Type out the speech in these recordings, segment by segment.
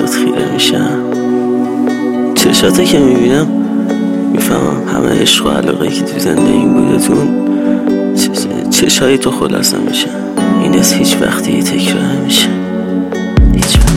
عکسات خیره میشم. چشاته که میبینم میفهمم همه عشق و علاقه که تو زندگیم بودتون چشای تو خلاصه میشه. این از هیچ وقتی تکرار نمیشه، هیچ وقت.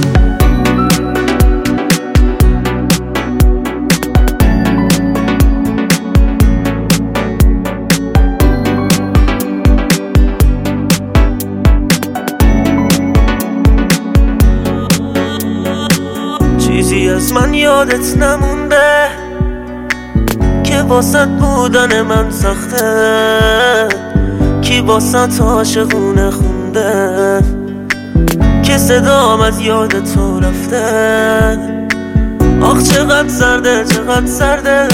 چیزی از من یادت نمونده که واسط بودن من سخته، کی واسط عاشقونه خونده که صدام از یاد تو رفته. آخ چقدر سرده، چقدر سرده،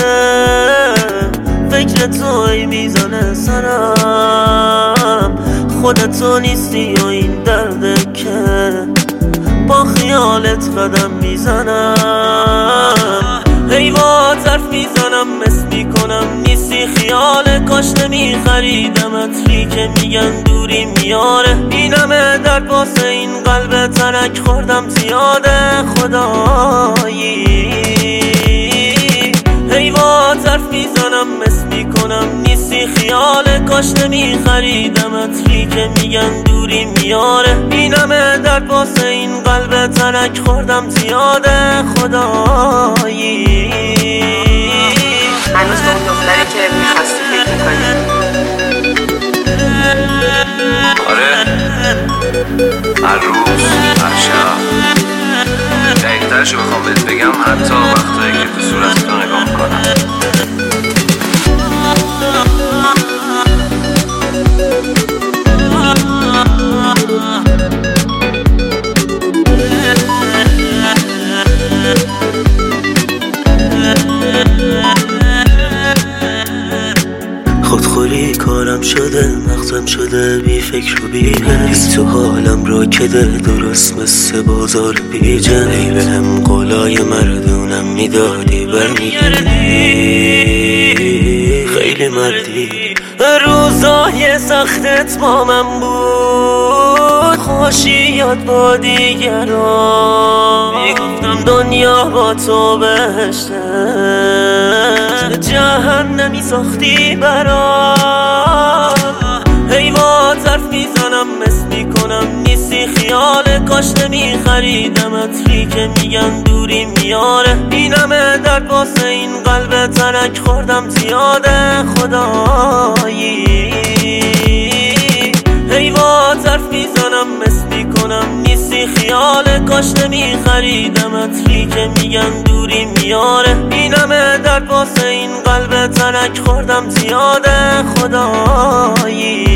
فکر تو ای میزانه سرم. خودتو نیستی و این درده که با خیالت قدم میزنم. هی با طرف میزنم، مس میکنم نیستی خیاله. کاش نمیخریدم عطری که میگن دوری میاره. این همه درد واسه این قلب ترک خوردم زیاده خدایی. هی با طرف میزنم، مس میکنم نیستی خیاله. کاش نمیخریدم عطری که میگن دوری میاره. این همه درد واسه این قلب ترک خوردم زیاده خدایی. هنوز به اون دختری که میخواستی فکر میکنی؟ آره، هر روز، هر شب. دقیق‌ترشو بخوام بهت بگم، حتی وقتایی که تو صورت تو نگاه میکنم. خودخوری کارم شده، مغزم شده بی فکر و بی حس. تو حالم را کده، درست مثل بازار بیجن. ای بهم قولای مردونم میدادی برمیگردی، خیلی مردی. روزای سختت با من بود، خوشی یاد با دیگران. میگفتم دنیا با تو بهشته، جهنمی ساختی برام. هی با طرف میزنم، مس میکنم نیستی خیاله. کاش نمیخریدم عطری که میگن دوری میاره. این همه درد واسه این قلب ترک خوردم زیاده خدایی. هی با طرف میزنم، مس میکنم نیستی خیاله. کاش نمیخریدم عطری که میگن دوری میاره. این همه درد واسه این قلب ترک خوردم زیاده خدایی.